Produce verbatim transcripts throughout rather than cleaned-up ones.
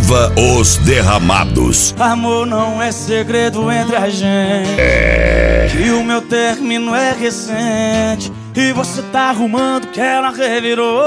Ativa os Derramados. Amor não é segredo entre a gente, é... que o meu término é recente e você tá arrumando que ela revirou.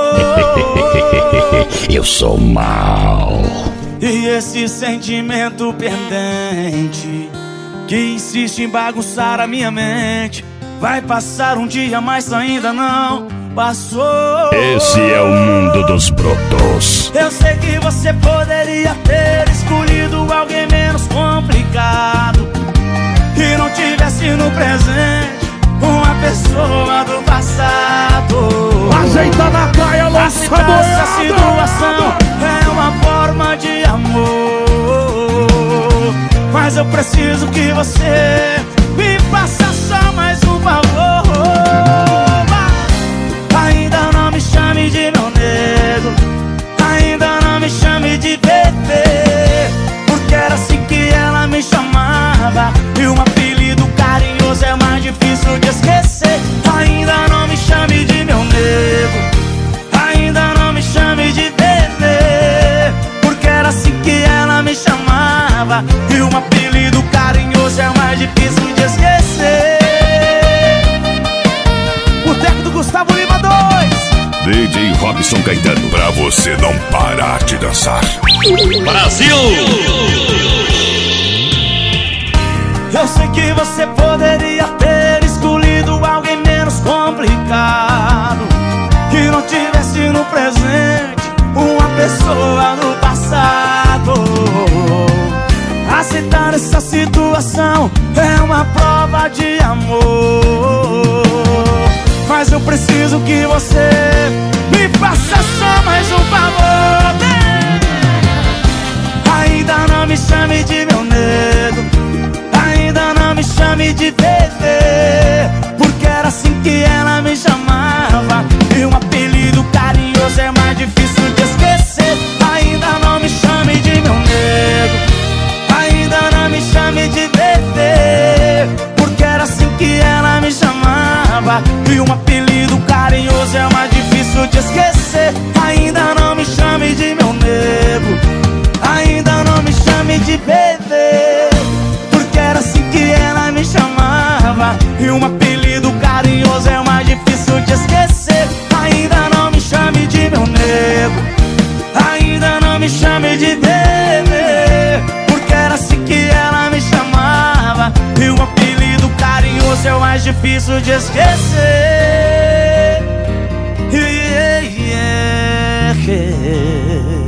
Eu sou mal. E esse sentimento pendente que insiste em bagunçar a minha mente vai passar um dia, mas ainda não passou. Esse é o mundo dos brotos. Eu sei que você poderia ter escolhido alguém menos complicado e não tivesse no presente uma pessoa do passado. Ajeita na praia, lança a boiada. Essa situação é uma forma de amor, mas eu preciso que você me faça só mais um favor. Ainda não me chame de meu nego, ainda não me chame de bebê, porque era assim que ela me chamava e um apelido carinhoso é mais difícil de esquecer. Ainda não me chame de meu nego, ainda não me chame de bebê, porque era assim que ela me chamava e um apelido carinhoso é mais difícil de esquecer. Boteco do Gustavo Lima dois, D J Robson Caetano, pra você não parar de dançar. Brasil! Eu sei que você poderia ter escolhido alguém menos complicado, que não tivesse no presente uma pessoa do passado. Aceitar essa situação é uma prova de amor, mas eu preciso que você me faça só mais um favor. Ainda não me chame de meu nego, ainda não me chame de bebê, porque era assim que ela me chamava e um apelido carinhoso é mais difícil de esquecer. Ainda não me chame de meu nego, ainda não me chame de bebê, porque era assim que ela me chamava e um apelido carinhoso é mais difícil de esquecer. Ainda não me chame de meu nego, ainda não me chame de bebê, porque era assim que ela me chamava e um apelido carinhoso é mais difícil de esquecer. Ainda não me chame de meu nego, ainda não me chame de bebê, porque era assim que ela me chamava e um apelido carinhoso é o mais difícil de esquecer. Yeah, yeah, yeah.